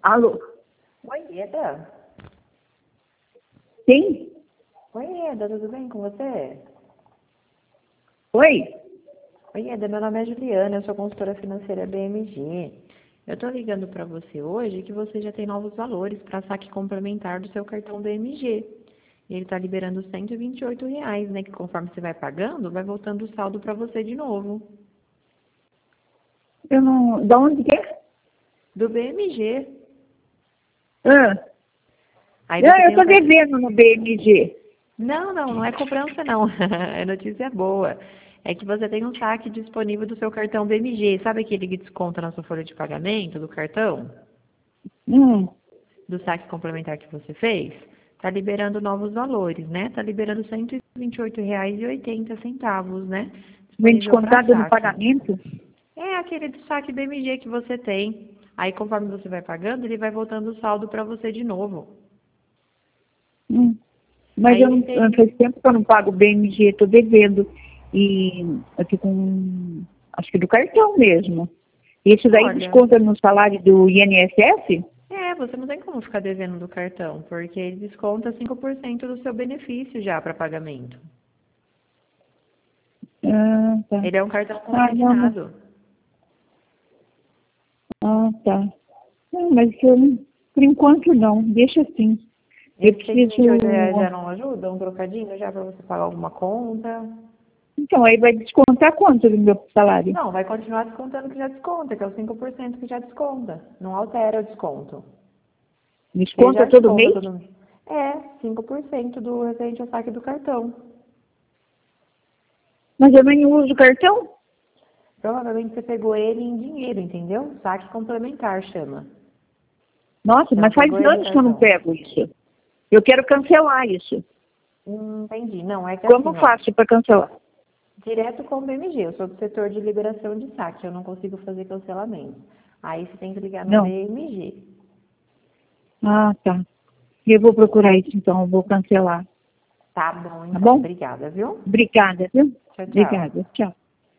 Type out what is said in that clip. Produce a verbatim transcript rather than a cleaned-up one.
Alô? Oi, Eda. Sim? Oi, Eda, tudo bem com você? Oi? Oi, Eda, meu nome é Juliana, eu sou consultora financeira B M G. Eu tô ligando para você hoje que você já tem novos valores para saque complementar do seu cartão B M G. E ele está liberando cento e vinte e oito reais, né? Que conforme você vai pagando, vai voltando o saldo para você de novo. Eu não... Da onde que é? Do B M G. Ah, Aí não, você eu tem um tô cartão... devendo no B M G. Não, não, não é cobrança não. É notícia boa. É que você tem um saque disponível do seu cartão B M G. Sabe aquele que desconta na sua folha de pagamento do cartão? Hum, Do saque complementar que você fez? Está liberando novos valores, né? Está liberando cento e vinte e oito reais e oitenta centavos, né? vem Disponível para descontado no saque. pagamento? É aquele do saque B M G que você tem. Aí, conforme você vai pagando, ele vai voltando o saldo para você de novo. Hum. Mas Aí eu ele não, tem... faz tempo que eu não pago B M G, tô devendo. E eu tô com, acho que do cartão mesmo. Isso daí Olha, desconta no salário do I N S S? é, você não tem como ficar devendo do cartão, porque ele desconta cinco por cento do seu benefício já para pagamento. Ah, tá. Ele é um cartão Ah, não, mas... consignado. Ah, tá. Não, mas eu, não- por enquanto não, deixa assim. Eu Esses cento e vinte e oito reais já preciso... não ajudam, um trocadinho já para você pagar alguma conta? Então, aí vai descontar quanto do meu salário? Não, vai continuar descontando que já desconta, que é o cinco por cento que já desconta. Não altera o desconto. Porque Desconta já todo desconta mês? todo mês. É, cinco por cento do referente ao saque do cartão. Mas eu nem uso cartão? Provavelmente você pegou ele em dinheiro, entendeu? Saque complementar chama. Nossa, Você não mas faz pegou ele em anos que eu não cartão. pego isso. Eu quero cancelar isso. Hum, entendi. Não, é que Como assim, ó. faço para cancelar? Direto com o B M G, eu sou do setor de liberação de saque, eu não consigo fazer cancelamento. Aí você tem que ligar no Não. B M G. Ah, tá. Eu vou procurar isso, então. Eu vou cancelar. Tá bom, Tá então. bom? Obrigada, viu? Obrigada, viu? Tchau, tchau. Obrigada. Tchau.